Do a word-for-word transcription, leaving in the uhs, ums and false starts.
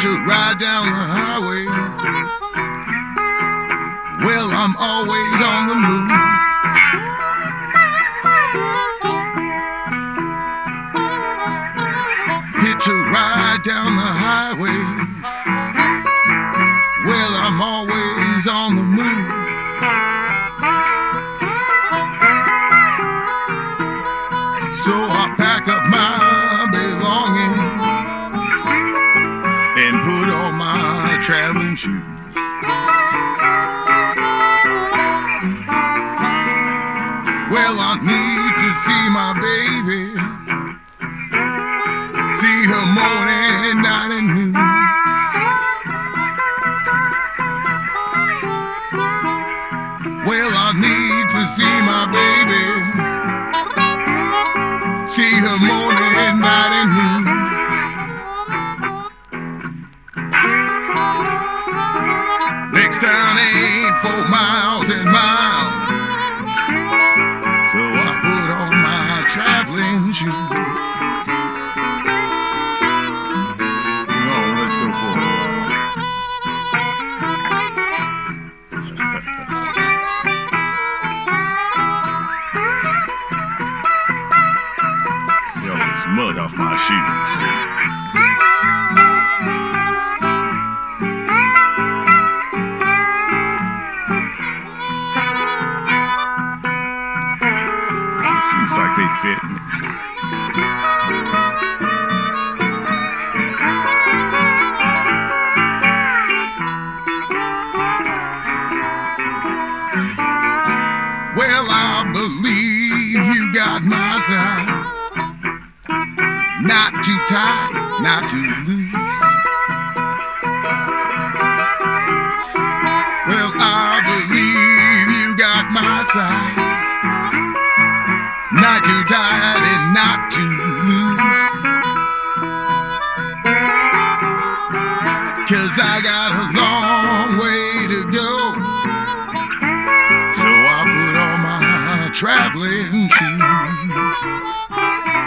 hitch a ride down the highway. Well, I'm always on the move. Hitch a ride down the highway. Well, I'm always on the move. So I pack up my belongings and put on my traveling shoes. Well, I need to see my baby, see her morning, night, and noon. Well, I need to see my baby, see her morning, night, and noon. Next town ain't four miles and miles, so I put on my traveling shoes. Come on, let's go for it. Yo, it's mud off my shoes. Seems like they fit me. Well, I believe you got my side. Not too tight, not too loose. Well, I believe you got my side. Not too tight and not too loose. 'Cause I got a long way to go, so I put on my traveling shoes.